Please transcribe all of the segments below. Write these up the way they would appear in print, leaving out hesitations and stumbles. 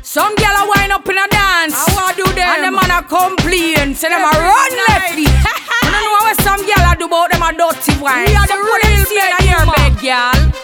Some gyal a wind up in a dance. How I do them? And them man a complain. Say them a run lefty. I don't know what some gyal a do about them a dirty wine. We are the real bed in your bed, gyal.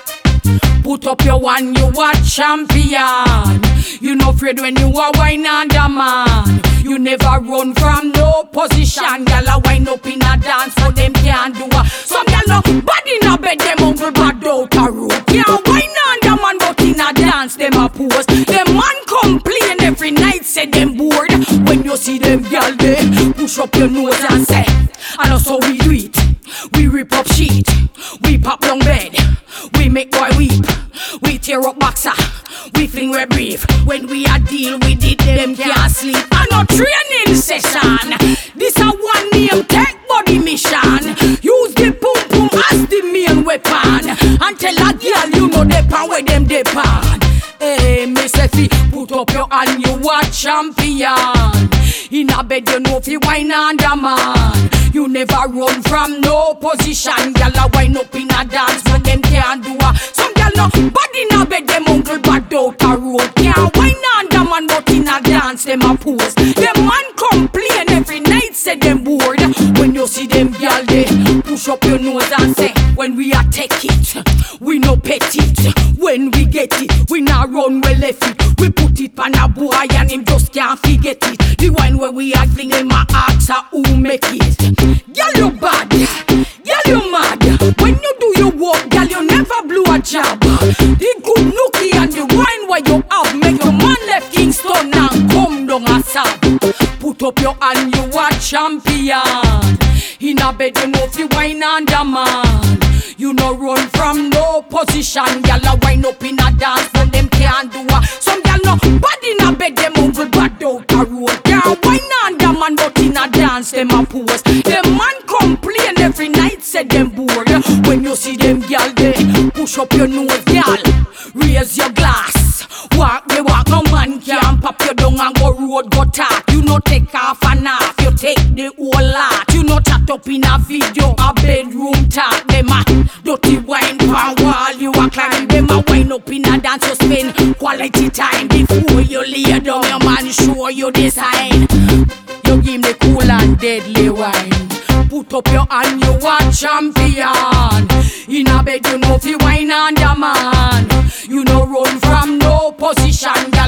Put up your one, you a champion. You no afraid when you a wine under man. You never run from no position. Gyal a wind up in a dance, so them can't do a. Some gyal no body in a bed, them uncle bad out a road. Can't wine under man, but in a dance them a pose. Them man complain every night, say them bored. When you see them gyal there, push up your nose and say, and that's how we do it. We rip up sheet, we pop long bed, we make boy weep, we tear up boxer, we fling we brief. When we a deal with it, them can't sleep. And no training session. This a one name tech body mission. Use the boom boom as the main weapon. And tell a girl you know the pan where them depend. Hey, Miss Effie, put up your hand, you a champion. In a bed you know fi wine under man. You never run from no position. Gyal a wine up in a dance, but them can't do a. Some gyal no body in a bed, them uncle bad out a road. Can't wine under man, but in a dance them a pose. Them man complain every night, say them bored. When you see them gyal there, push up your nose and say, when we a take it, we no pet it. When we get it, we not run well left it. We put it on a boy and him just can't forget it. The wine where we a fling him a ask who make it. Girl you bad, girl you mad. When you do your work, girl you never blew a job. The good nookie and the wine where you have make your man left Kingston and come down a sab. Put up your hand, you a champion. In a bed you know fi wine under man. You no run from no position. Girl a wine up in a dance, but them can't do a. Some girl no body in a bed, them uncle bad out a road. Can't wine under man, but in a dance them a pose. Them man complain every night, say them bored. When you see them girl there, push up your nose, girl. Raise your glass. Walk the walk, no man can pop you down and go road, go talk. You no take half and half, you take the whole lot. You no chat up in a video, a bedroom talk. Them a dirty wine pan wall, you a climb. Them a wine up in a dance, you spend quality time. Before you lay down, your man show you the sign. You give me cool and deadly wine. Put up your hand, you a champion. In a bed you know fi wine under man. You no run from no position.